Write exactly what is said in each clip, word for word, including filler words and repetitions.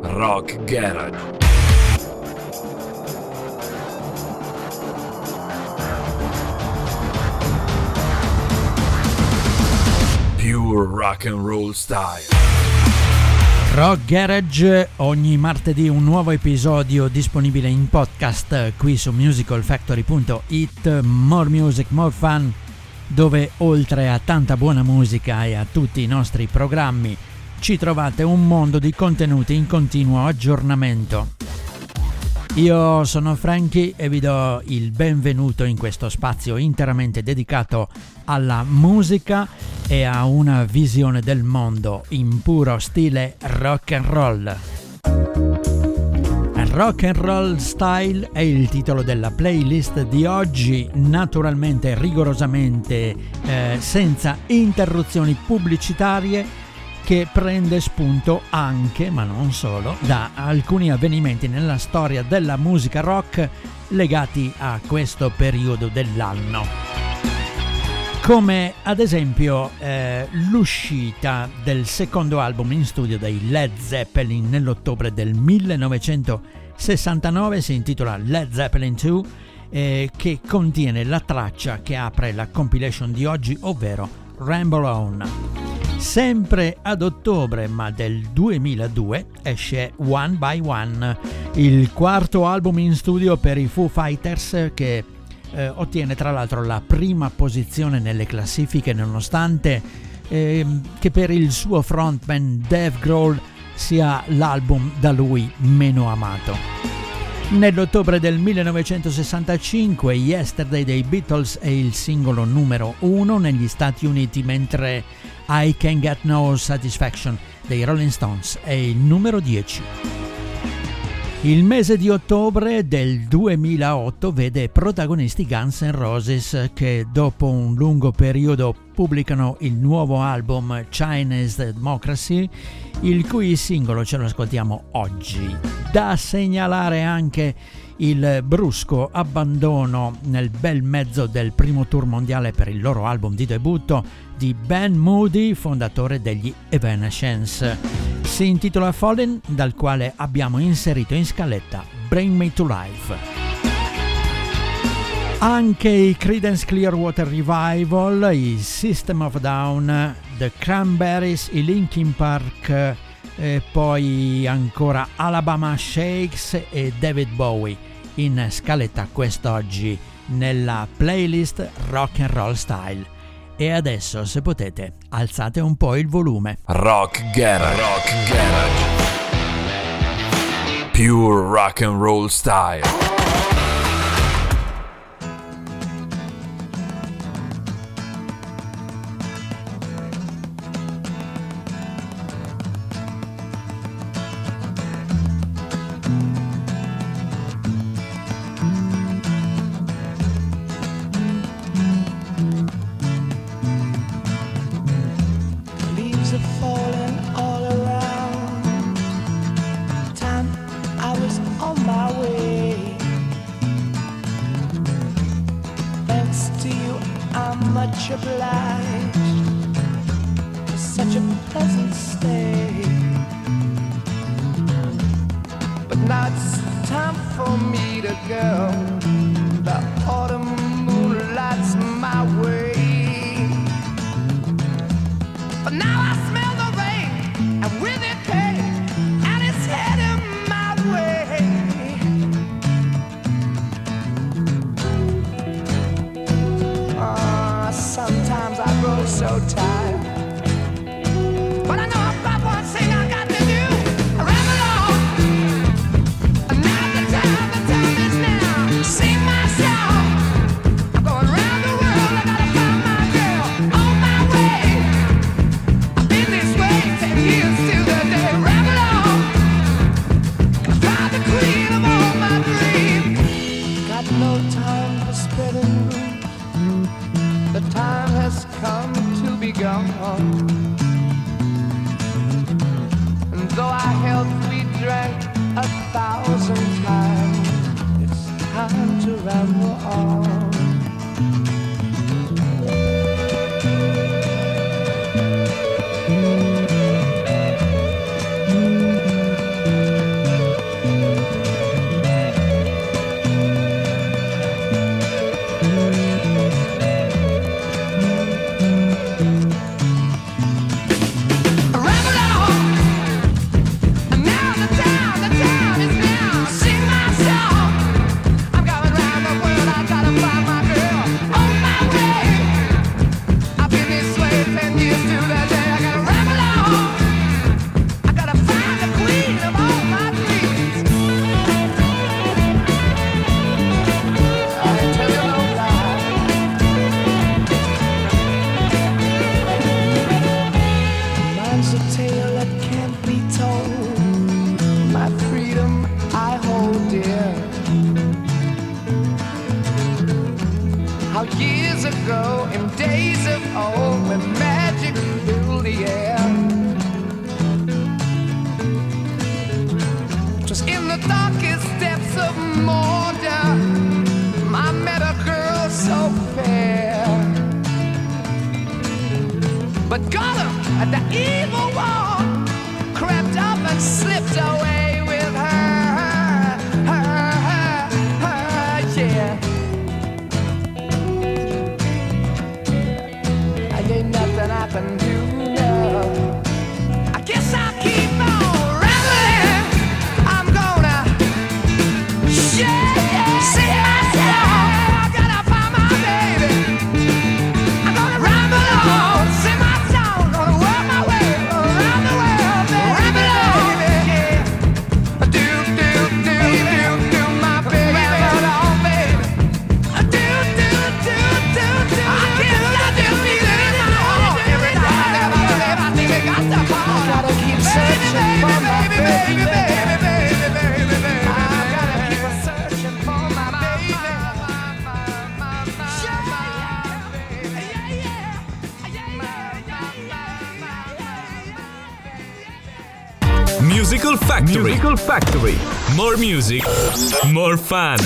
Rock Garage. Pure rock and roll style. Rock Garage, ogni martedì un nuovo episodio disponibile in podcast qui su musical factory punto it. More music, more fun, dove oltre a tanta buona musica e a tutti i nostri programmi ci trovate un mondo di contenuti in continuo aggiornamento. Io sono Frankie e vi do il benvenuto in questo spazio interamente dedicato alla musica e a una visione del mondo in puro stile rock and roll. Rock and Roll Style è il titolo della playlist di oggi, naturalmente rigorosamente eh, senza interruzioni pubblicitarie, che prende spunto anche, ma non solo, da alcuni avvenimenti nella storia della musica rock legati a questo periodo dell'anno. Come ad esempio eh, l'uscita del secondo album in studio dei Led Zeppelin nell'ottobre del millenovecentosessantanove, si intitola Led Zeppelin due, eh, che contiene la traccia che apre la compilation di oggi, ovvero Ramble On. Sempre ad ottobre, ma del duemiladue, esce One by One, il quarto album in studio per i Foo Fighters, che eh, ottiene tra l'altro la prima posizione nelle classifiche, nonostante eh, che per il suo frontman Dave Grohl sia l'album da lui meno amato. Nell'ottobre del millenovecentosessantacinque Yesterday dei Beatles è il singolo numero uno negli Stati Uniti, mentre I Can Get No Satisfaction dei Rolling Stones è il numero dieci. Il mese di ottobre del duemilaotto vede protagonisti Guns N' Roses, che dopo un lungo periodo pubblicano il nuovo album Chinese Democracy, il cui singolo ce lo ascoltiamo oggi. Da segnalare anche il brusco abbandono nel bel mezzo del primo tour mondiale per il loro album di debutto di Ben Moody, fondatore degli Evanescence. Si intitola Fallen, dal quale abbiamo inserito in scaletta Bring Me to Life. Anche i Creedence Clearwater Revival, i System of a Down, The Cranberries, i Linkin Park, e poi ancora Alabama Shakes e David Bowie in scaletta quest'oggi nella playlist Rock and Roll Style. E adesso, se potete, alzate un po' il volume. Rock Garage. Rock Garage. Pure rock and roll style. But Gollum, the evil one, crept up and slipped away with her, her, her, her, yeah. And ain't nothing I can do now. I guess I'll keep on rambling. I'm gonna share, see myself. I gotta find my baby. I'm gonna ramble on, sing my song, gonna work my way around the world, baby. Ramble on, yeah. Do, do, do, do, do, my baby. Ramble on, baby. Do, do, do, do, do. I guess I do need it in my heart. Every time that I live, I think I got to fall. I gotta keep searching for my baby, baby, baby, baby, baby, baby. I gotta keep searching for my baby. Musical Factory. Musical Factory. More music, more fun.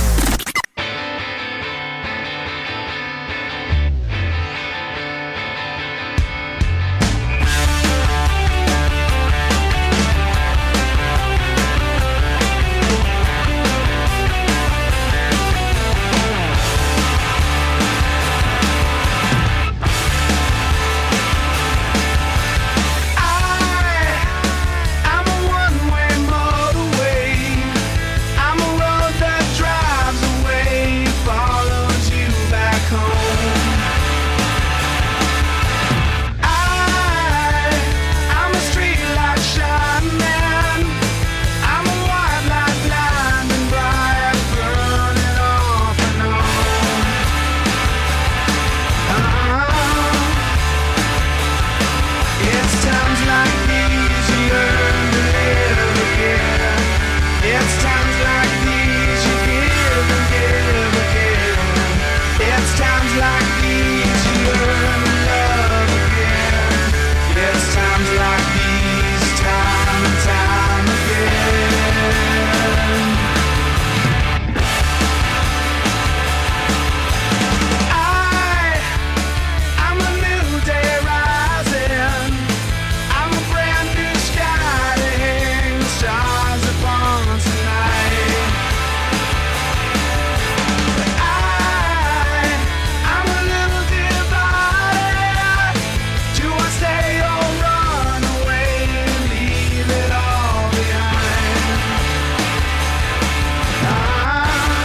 I'm a one-way motorway. I'm a road that drives away, follows you back home. I, I'm a streetlight shining man. I'm a white light blinding bright, burning off and on. Uh-huh. It's times like these you learn to live again. It's times like these you give and give again. It's times like these you learn to love again. It's times like these, time and time again. I, I'm a new day rising. I'm a brand new sky to hang the stars upon tonight. I, I'm a little divided. Do I stay or run away and leave it all behind? Ah,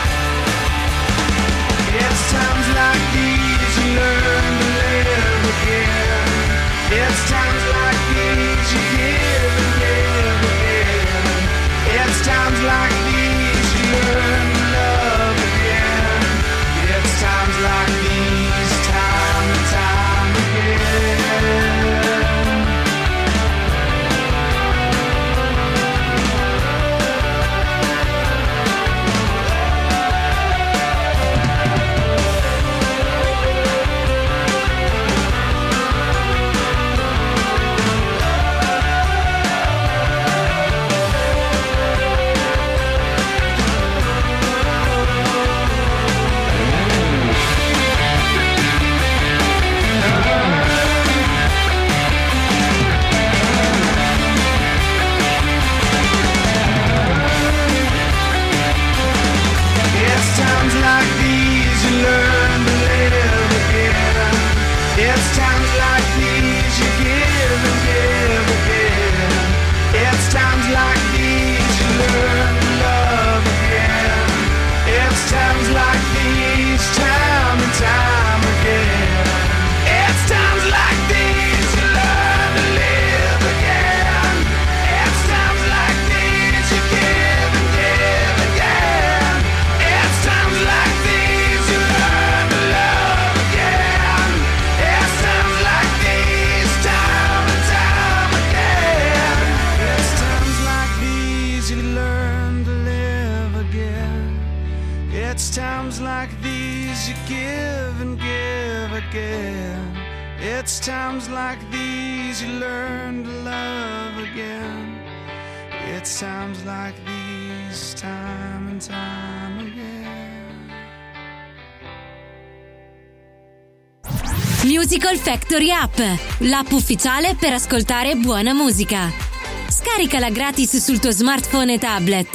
it's times like these you learn to live again. It's times like these you give and give again. It's times like these you learn to love again. It's times like these, time and time again. It's times like these you learn to live again. It's times like these you give and give again. It's times like these you learn to love again. It's times like these, time and time again. It's times like these you learn to live again. It's times like these you give and give again. It's times like these you learn to love again. It's times like these, time and time again. It's times like these you learn to live again. It's times like these you give and give again. It's times like these you learn to love again. It's times like these, time and time again. Musical Factory App, l'app ufficiale per ascoltare buona musica. Scaricala gratis sul tuo smartphone e tablet.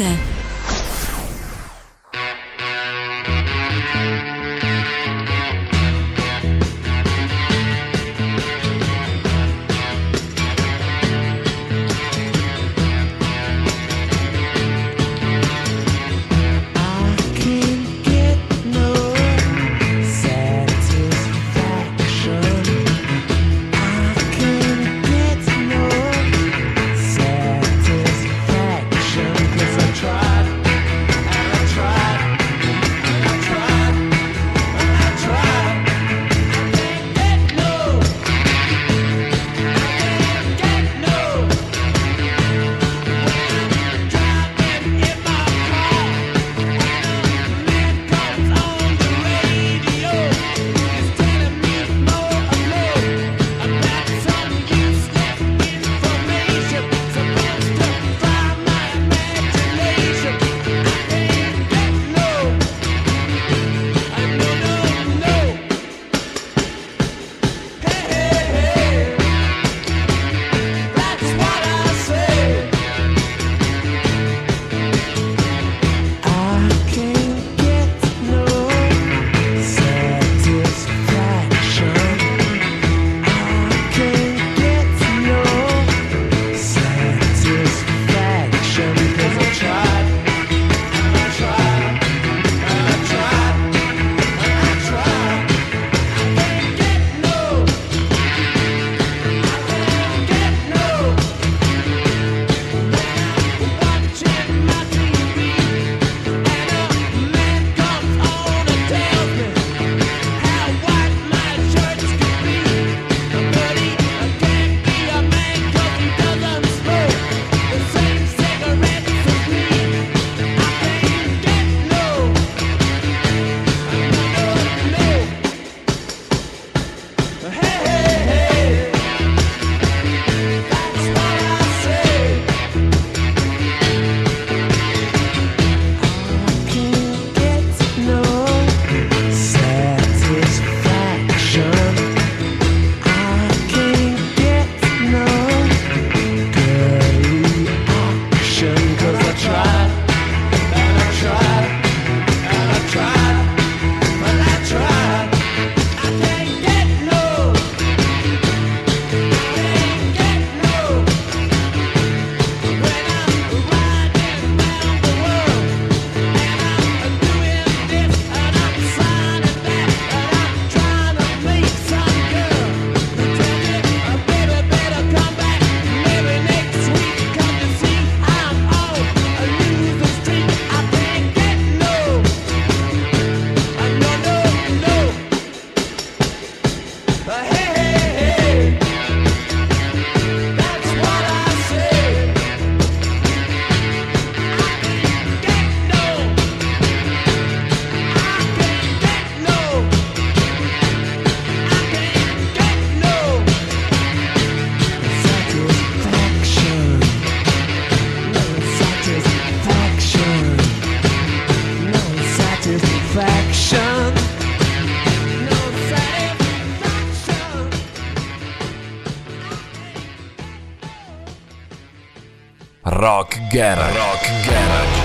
Rock Garage. Rock Garage.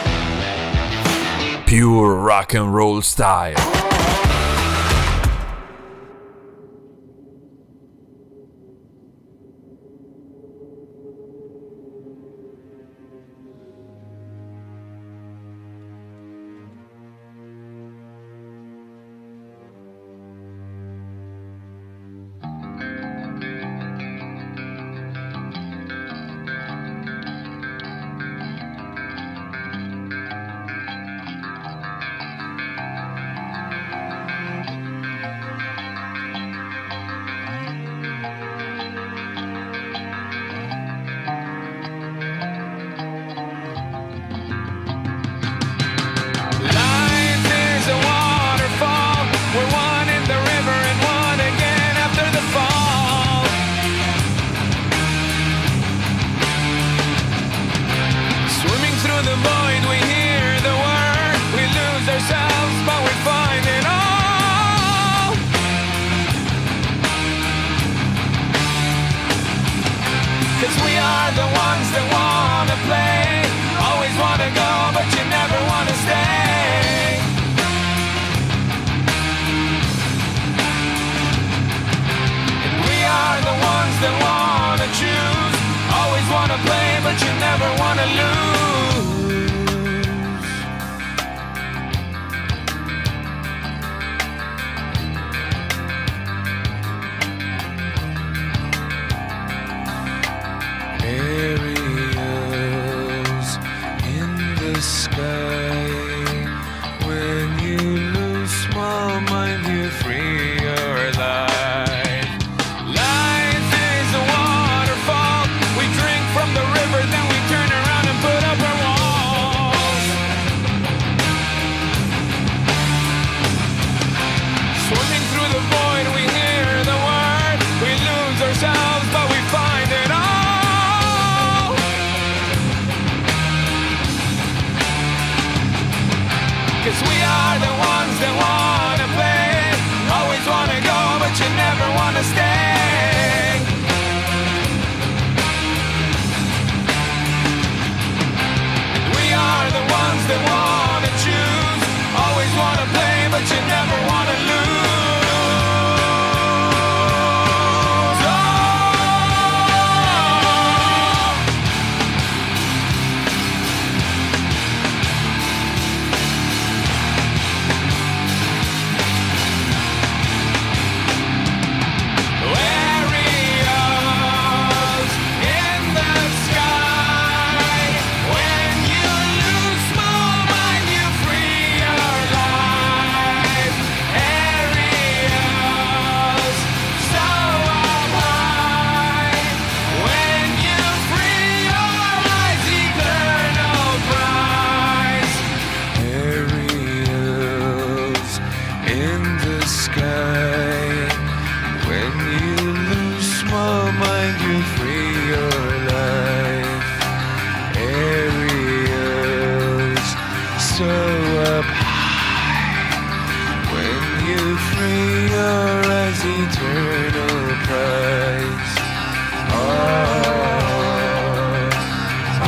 Pure rock and roll style. wanna lose. Aerials in the sky. When you lose small mind, you free your life. Life is a waterfall. We drink from the river, then we turn around and put up our walls. Swimming through the void, we hear the word. We lose ourselves, but we find it all. Cause we are the ones that wanna play. Always wanna go, but you never wanna stay. We are the ones that wanna choose. Always wanna play, but you never wanna lose. Aerials in the sky. When you lose small mind, you free your life. Aerials so up high. When you free your eyes, eternal prize. Aerials in the sky. When you lose small mind, you free your life. Aerials so up high. When you free your eyes, eternal prize. Oh, oh,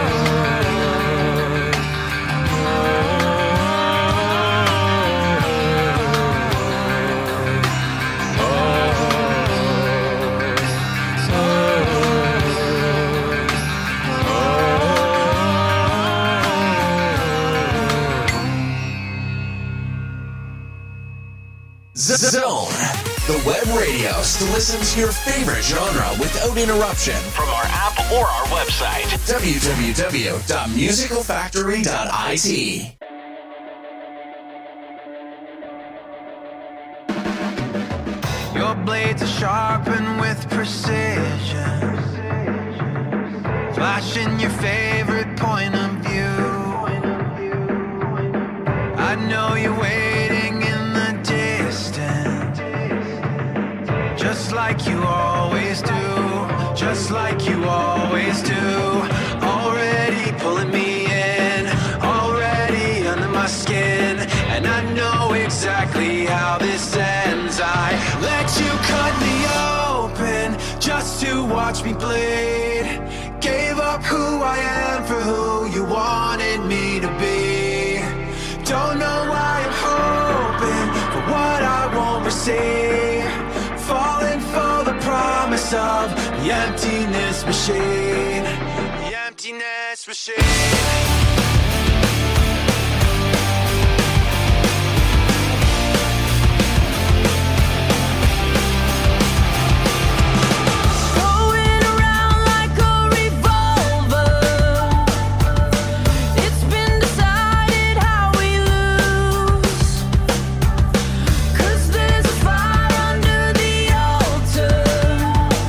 Zone, the web radio to listen to your favorite genre without interruption from our app or our website, w w w dot musical factory dot i t. your blades are sharpened with precision, flashing your favorite point of view. I know you're waiting in the distance, just like you always do, just like you always do. Already pulling me in, already under my skin, and I know exactly how this ends. I let you cut me open just to watch me bleed. Gave up who I am for who you wanted me to be. Don't know why I'm hoping for what I won't receive. Falling for the promise of the emptiness machine. The emptiness machine.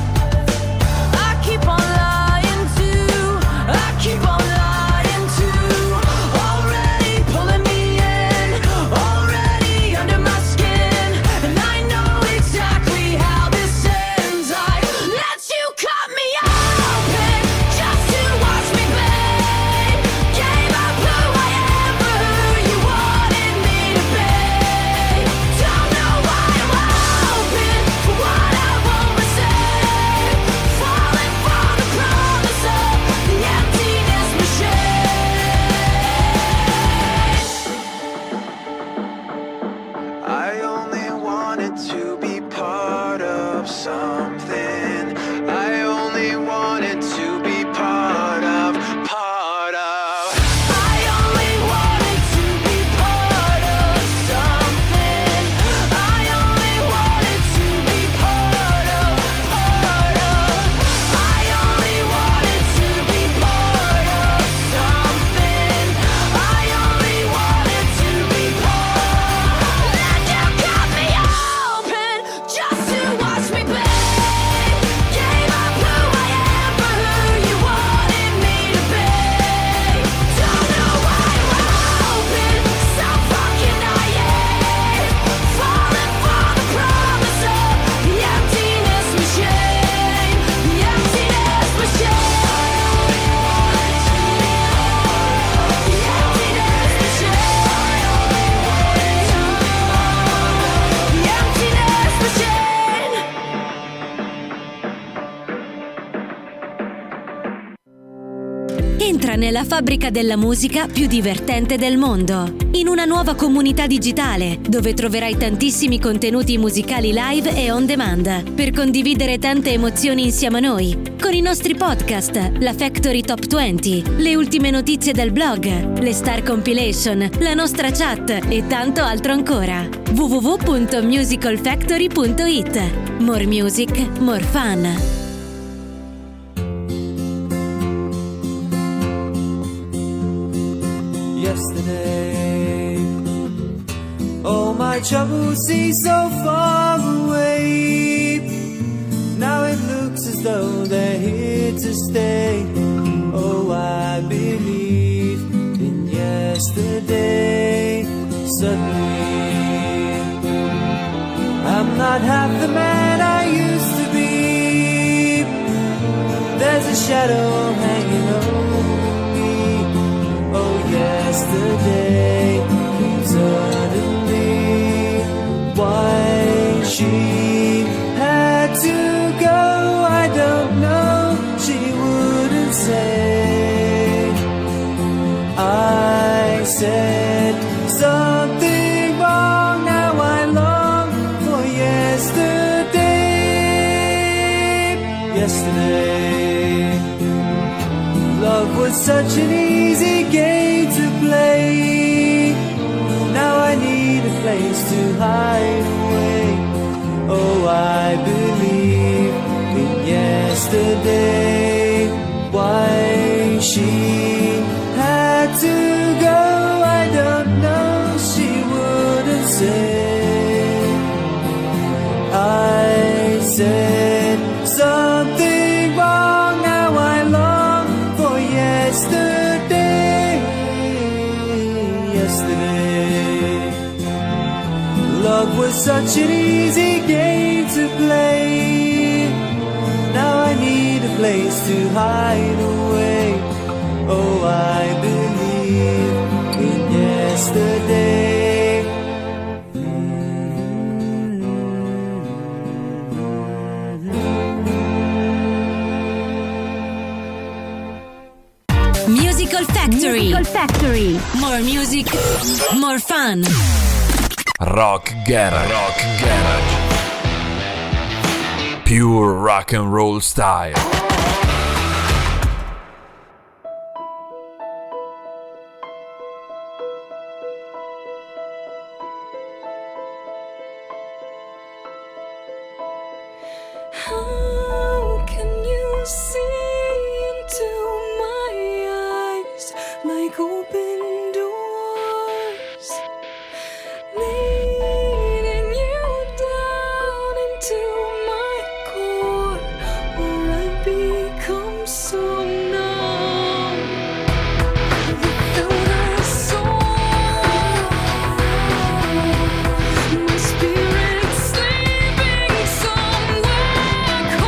Keep on lying to nella fabbrica della musica più divertente del mondo, in una nuova comunità digitale dove troverai tantissimi contenuti musicali live e on demand per condividere tante emozioni insieme a noi, con i nostri podcast, la Factory Top venti, le ultime notizie del blog, le Star Compilation, la nostra chat e tanto altro ancora. w w w punto musical factory punto i t. More music, more fun. Yesterday, all my troubles seem so far away. Now it looks as though they're here to stay. Oh, I believe in yesterday. Suddenly, I'm not half the man I used to be. There's a shadow hanging over me. Oh, yesterday came suddenly. Why she had to go, I don't know. She wouldn't say. I said something wrong. Now I long for yesterday. Yesterday, love was such an easy game to play. Now I need a place to hide away. Oh, I believe in yesterday. Why she had to go, I don't know. She wouldn't say. I said something wrong. Now I long for yesterday. Yesterday, love was such an easy game to play. Now I need a place to hide away. Oh, I believe in yesterday. Musical Factory. Musical Factory. More music, more fun. Rock Garage. Rock Garage. Pure rock and roll style. How can you see into my eyes like open doors, leading you down into my core, where I become so numb without a soul. My spirit sleeping somewhere.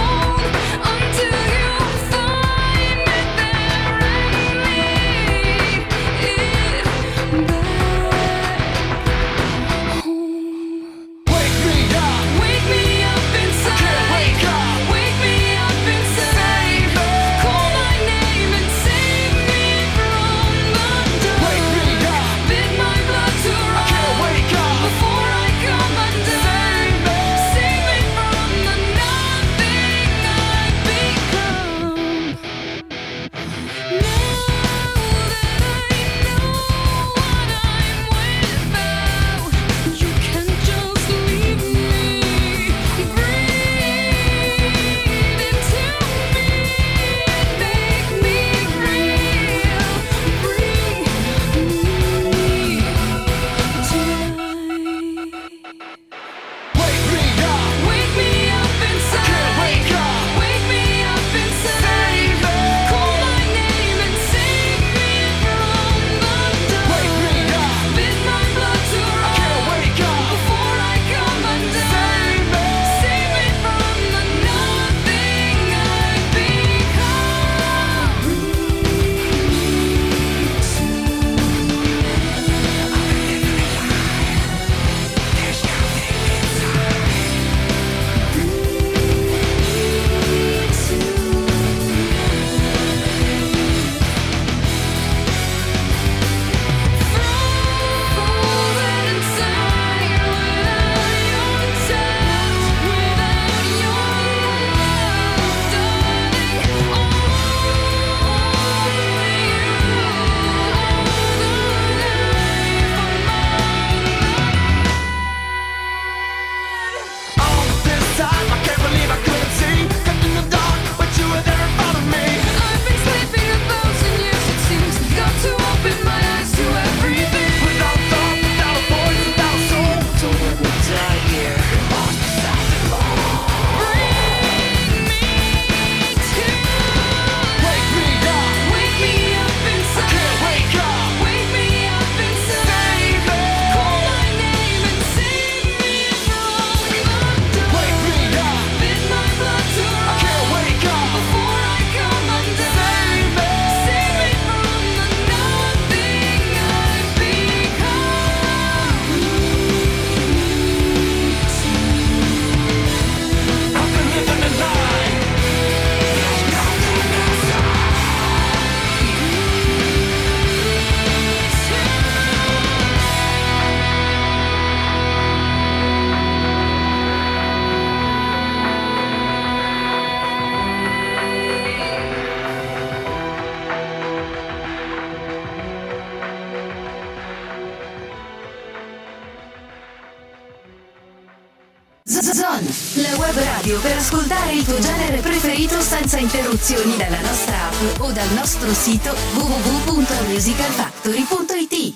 on, la web radio per ascoltare il tuo genere preferito senza interruzioni dalla nostra app o dal nostro sito w w w punto musical factory punto i t.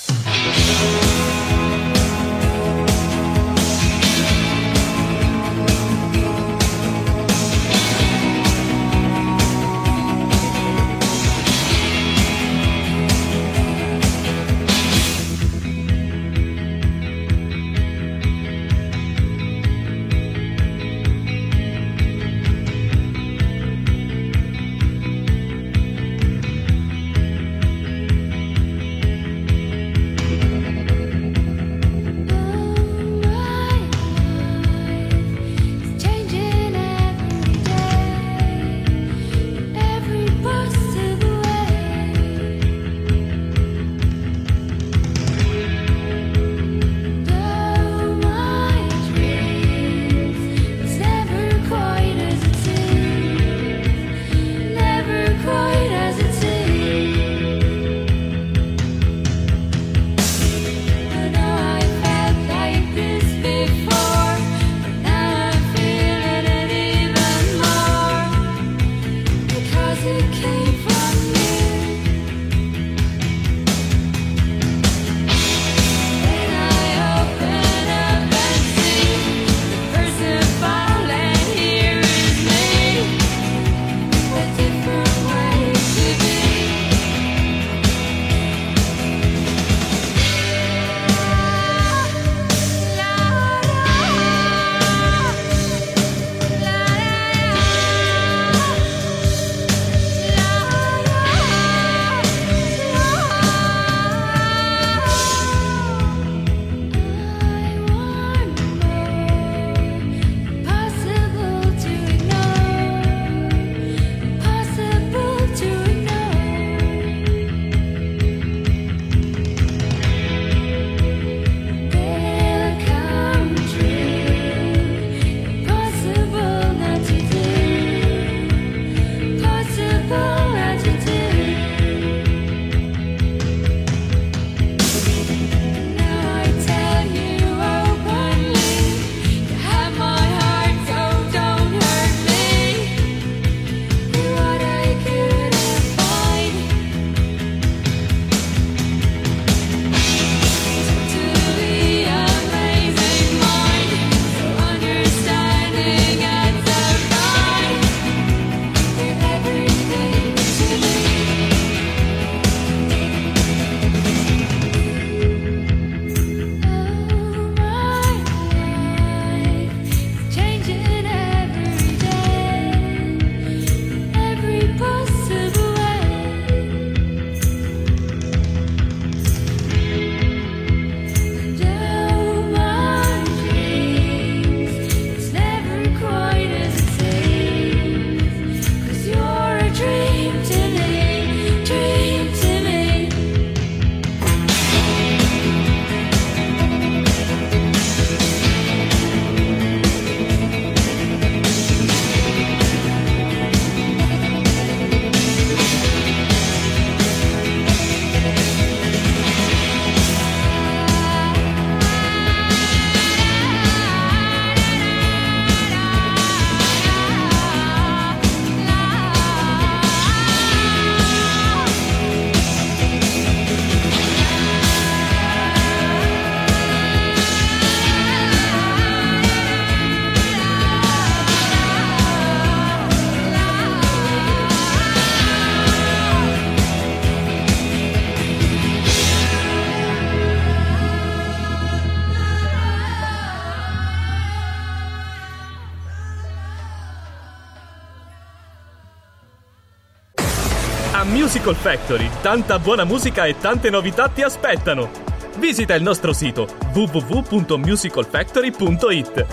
A Musical Factory, tanta buona musica e tante novità ti aspettano! Visita il nostro sito w w w punto musical factory punto i t.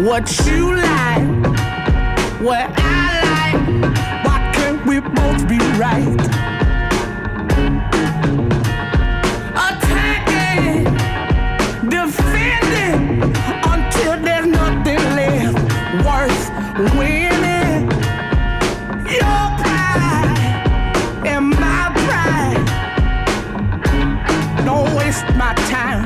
what you like, what I like. Why can't we both be right? Attacking, defending, until there's nothing left worth winning. Your pride and my pride. Don't waste my time.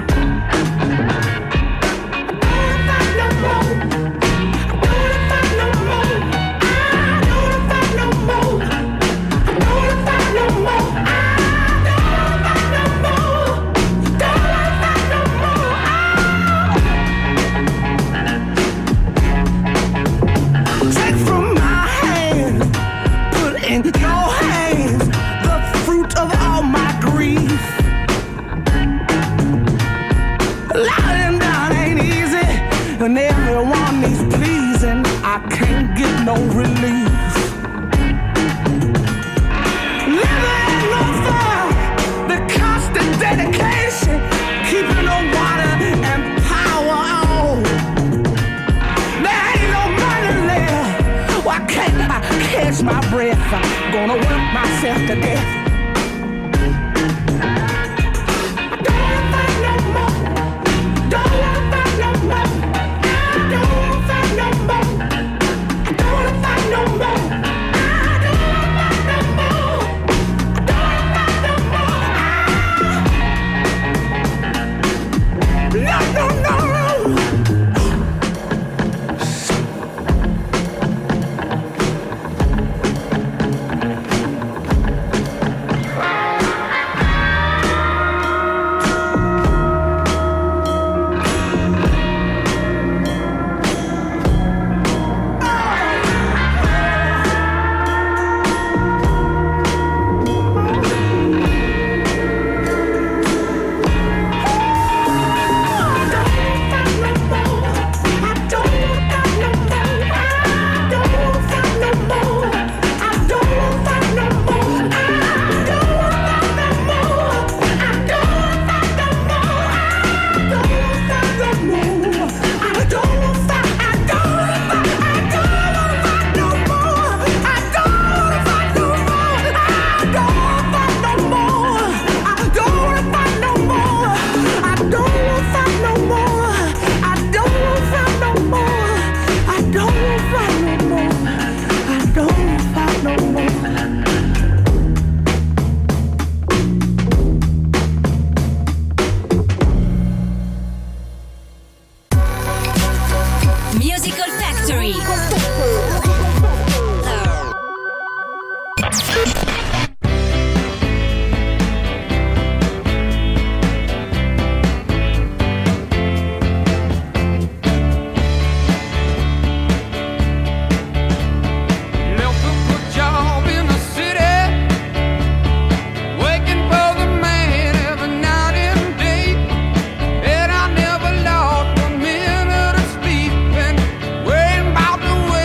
And everyone is pleasing, I can't get no relief. Living on fire, the constant dedication, keeping the water and power on. There ain't no money left. Why can't I catch my breath? I'm gonna work myself to death. About the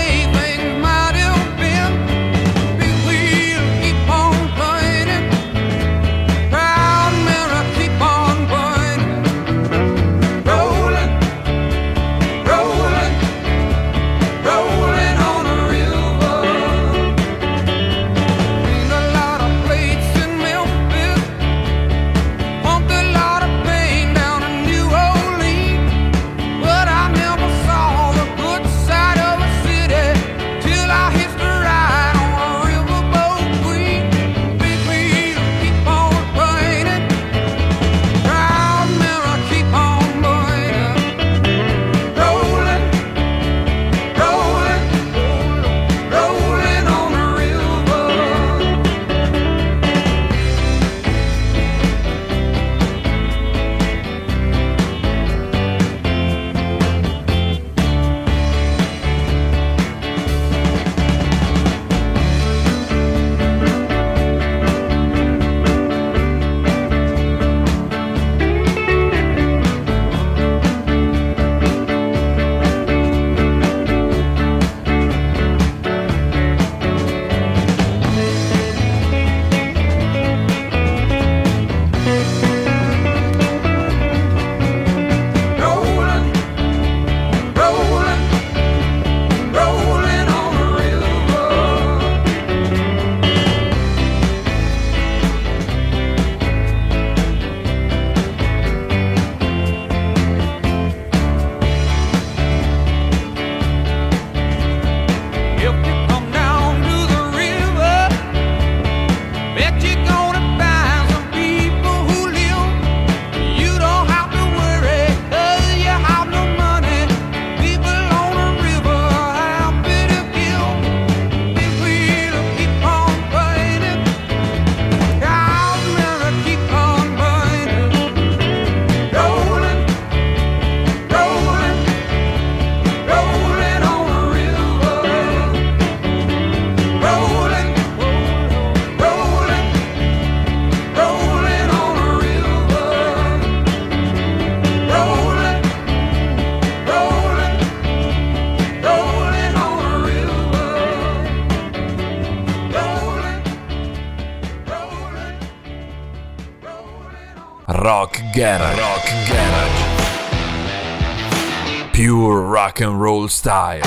Garage. Rock Garage. Pure rock and roll style.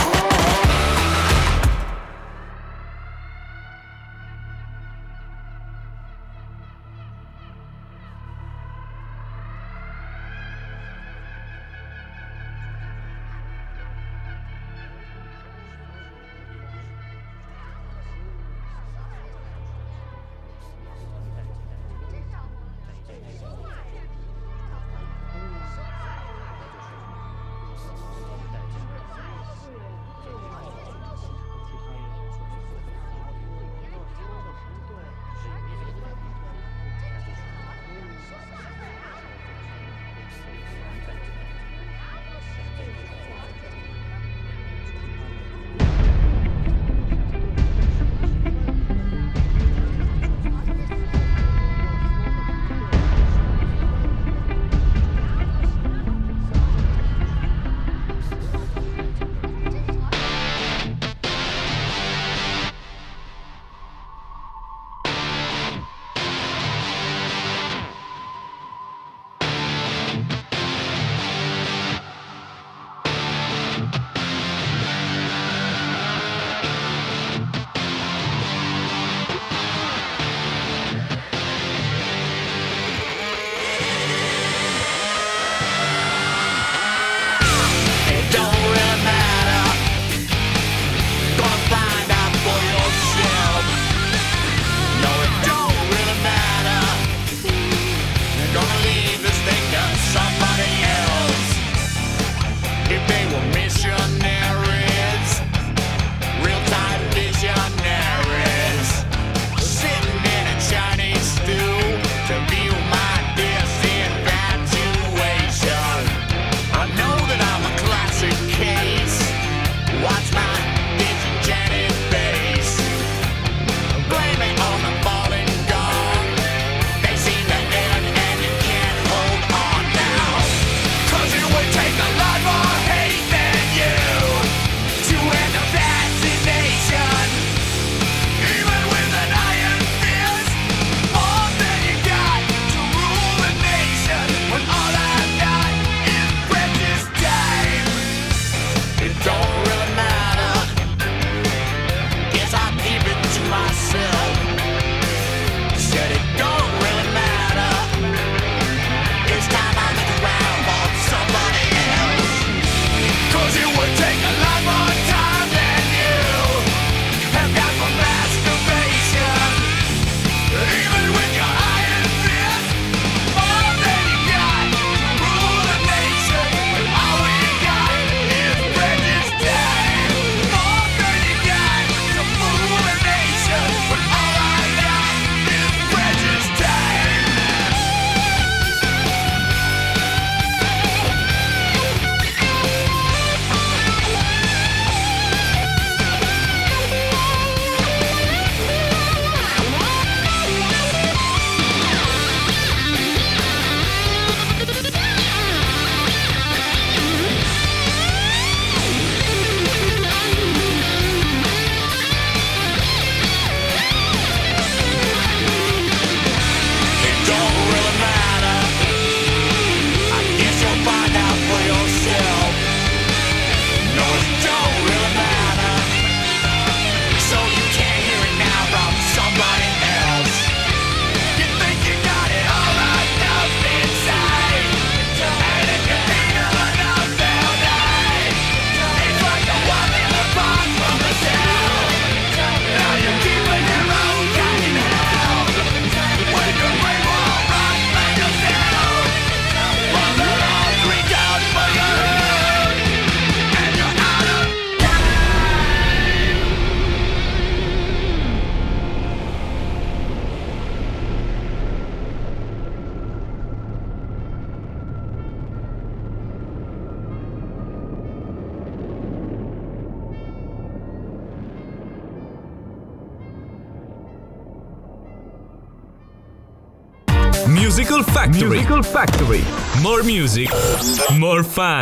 Musical Factory. Musical Factory. More music, more fun.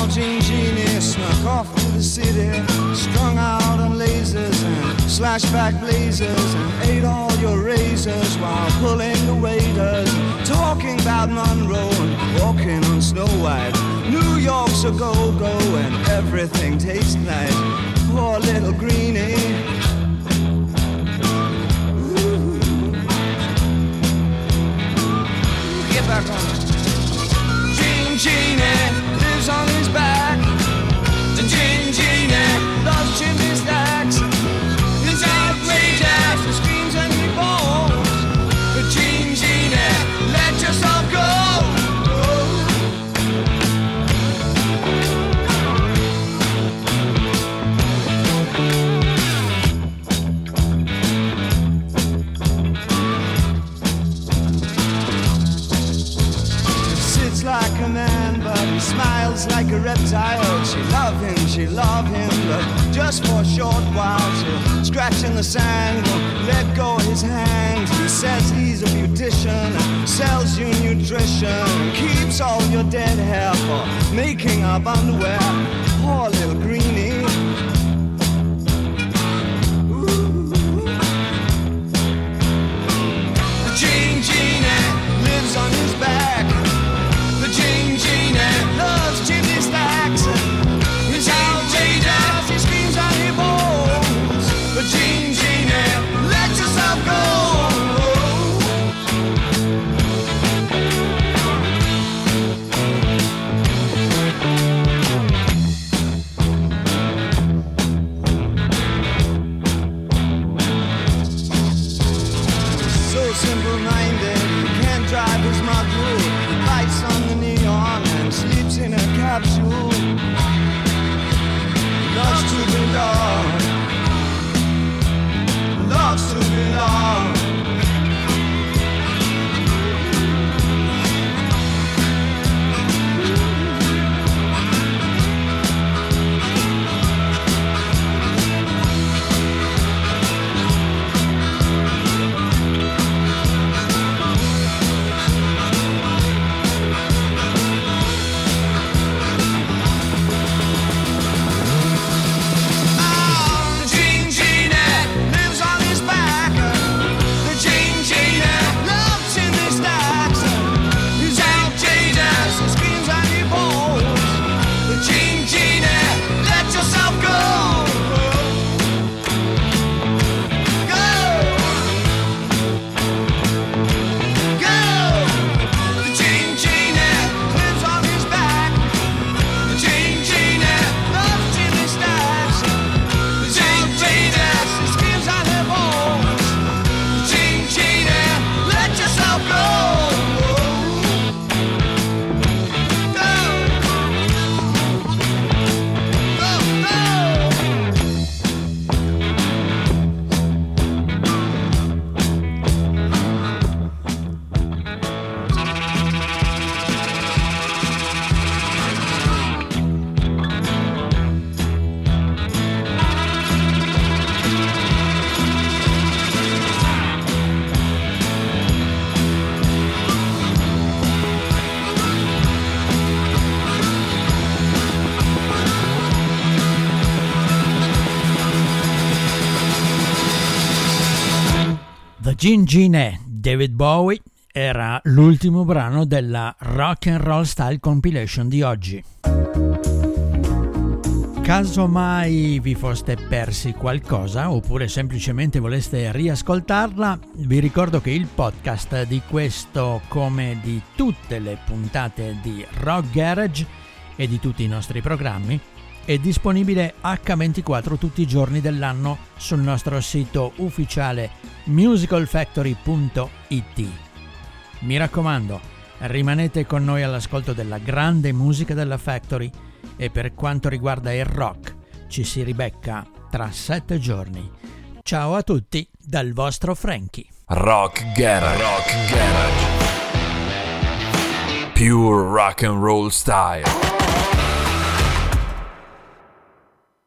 Well, Gene Genie snuck off to the city, strung out on lasers and slashback blazers, and ate all your razors while pulling the waiters, talking about Monroe and walking on Snow White. New York's a go-go and everything tastes nice. Poor little greenie. Ooh. Get back on it. Gene Genie lives on his back. The Gene Genie loves chimney stacks. He's outrageous, he screams and he bawls. The Gene Genie, let yourself go. Like a man, but he smiles like a reptile. She love him, she love him, but just for a short while. She'll scratch in the sand, won't let go of his hand. He says he's a beautician, sells you nutrition, keeps all your dead hair for making up underwear. Poor little greenie. Ooh. The Gene Genie lives on his back. The Gene Genie loves chimney stacks. He's outrageous, he screams and he bawls. The Gene Genie, let yourself go. So simple-minded, he can't drive his model. Lights on the neon and sleeps in a capsule. Loves to belong. Loves to belong. Gene Genie, David Bowie, era l'ultimo brano della Rock and Roll Style Compilation di oggi. Caso mai vi foste persi qualcosa oppure semplicemente voleste riascoltarla, vi ricordo che il podcast di questo, come di tutte le puntate di Rock Garage e di tutti i nostri programmi, è disponibile acca ventiquattro tutti i giorni dell'anno sul nostro sito ufficiale musical factory punto it. Mi raccomando, rimanete con noi all'ascolto della grande musica della Factory e per quanto riguarda il rock ci si ribecca tra sette giorni. Ciao a tutti dal vostro Frankie. Rock Garage. Rock Garage. Pure rock and roll style.